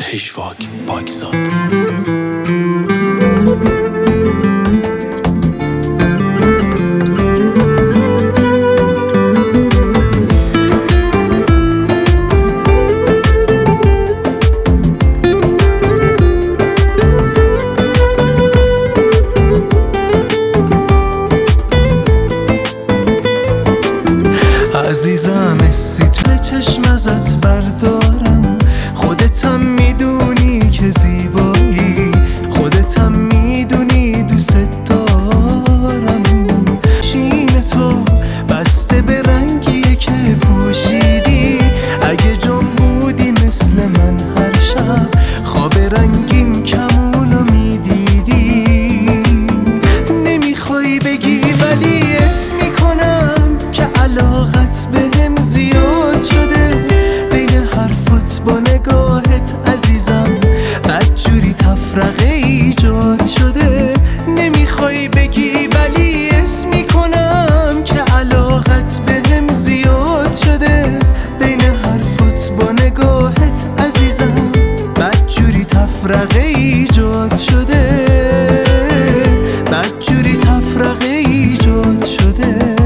هژواک پاکزاد. عزیزم اسی تو چشم ازت بردارم، خودتم میدونی که زیبایی، خودتم میدونی دوست دارم. شین تو بسته به رنگیه که پوشیدی، اگه جام بودی مثل من هر شب خواب رنگین کمونو میدیدی. نمیخوای بگی ولی اسم میکنم که علاقت بهم زیاد شده، بین حرفات با نگاهت عزیزم بدجوری تفرقه ایجاد شده. نمیخوای بگی ولی اسم میکنم که علاقت بهم زیاد شده، بین حرفات با نگاهت عزیزم بدجوری تفرقه ایجاد شده، بدجوری تفرقه ایجاد شده.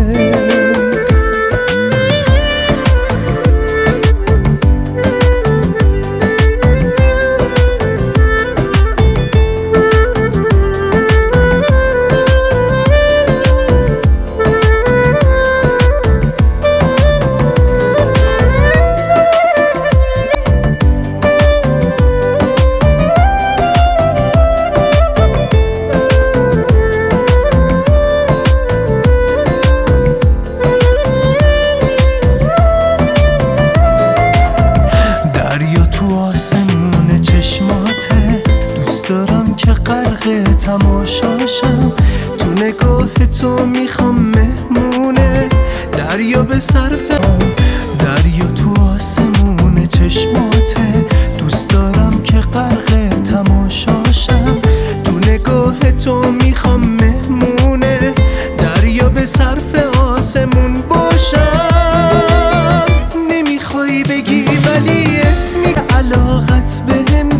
که غرق تماشاشم، تو نگاه تو میخوام مهمونه دریا به صرف دریا تو آسمون چشماته. دوست دارم که غرق تماشاشم، تو نگاه تو میخوام مهمونه دریا به صرف آسمون باشم. نمیخوای بگی ولی اسمی علاقت بهم